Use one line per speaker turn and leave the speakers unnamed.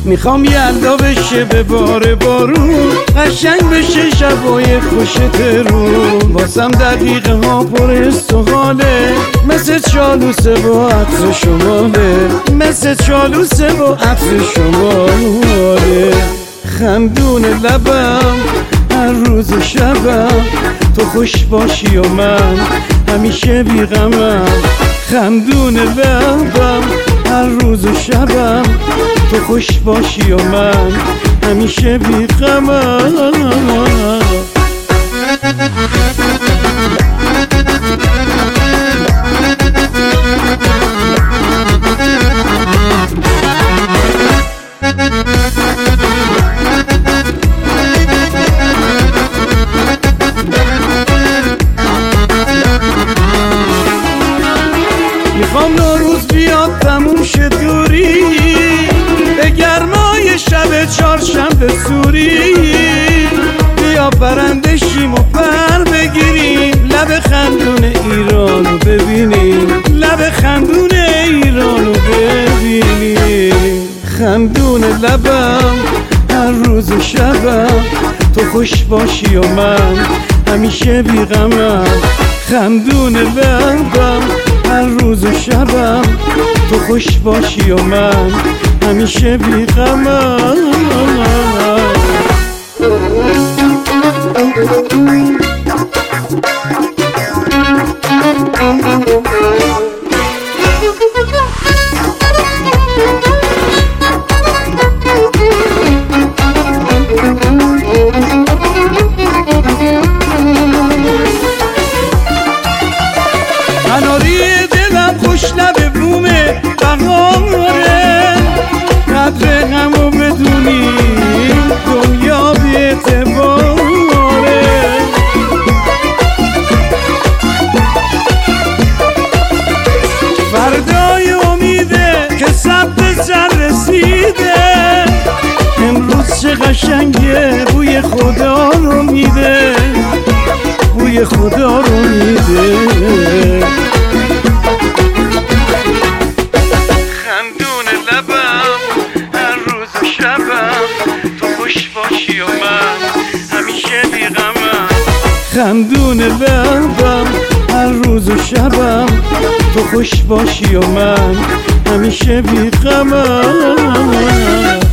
میخوام یلدا بشه به بار بارون، قشنگ بشه شبای خوش ترون، واسم دقیقه ها پر است و حاله، مثل چالوسه و عطر شماله، مثل چالوسه و عطر شماله. خندون لبم هر روز و شبم، تو خوش باشی و من همیشه بیغمم. خندون لبم هر روز و شبم، تو خوش باشی و من همیشه بیغمم. میخوام نوروز بیاد تموم شه دوری، به گرمای شب چهارشنبه سوری، بیا پرنده شیم و پر بگیریم، لب خندون ایرانو ببینیم، لب خندون ایرانو ببینیم. خندون لبم هر روز و شبم، تو خوش باشی و من همیشه بیغمم. خندون لبم هر روز و شبم، تو خوش باشی و من همیشه بیغمم. قناری دلم خوش لب بومه بهاره، قدر همو بدونی دنیا بی اعتباره. فردای امیده که ثبت سر رسیده، امروز چه قشنگه بوی خدا رو میده، بوی خدا رو میده. خندون لبم هر روز و شبم، تو خوش باشی و من همیشه بیغمم. خندون لبم هر روز و شبم، تو خوش باشی و من همیشه بیغمم.